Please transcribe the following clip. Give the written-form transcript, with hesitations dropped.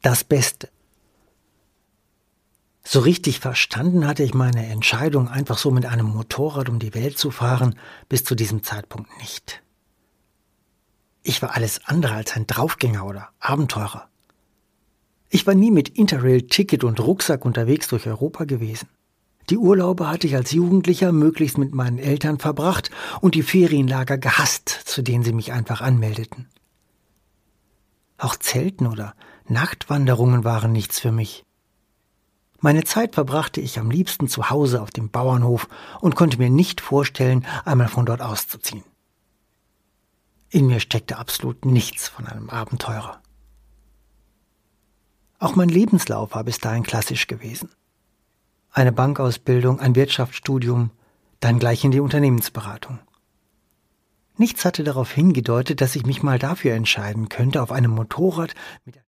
das Beste. So richtig verstanden hatte ich meine Entscheidung, einfach so mit einem Motorrad um die Welt zu fahren, bis zu diesem Zeitpunkt nicht. Ich war alles andere als ein Draufgänger oder Abenteurer. Ich war nie mit Interrail-Ticket und Rucksack unterwegs durch Europa gewesen. Die Urlaube hatte ich als Jugendlicher möglichst mit meinen Eltern verbracht und die Ferienlager gehasst, zu denen sie mich einfach anmeldeten. Auch Zelten oder Nachtwanderungen waren nichts für mich. Meine Zeit verbrachte ich am liebsten zu Hause auf dem Bauernhof und konnte mir nicht vorstellen, einmal von dort auszuziehen. In mir steckte absolut nichts von einem Abenteurer. Auch mein Lebenslauf war bis dahin klassisch gewesen. Eine Bankausbildung, ein Wirtschaftsstudium, dann gleich in die Unternehmensberatung. Nichts hatte darauf hingedeutet, dass ich mich mal dafür entscheiden könnte, auf einem Motorrad mit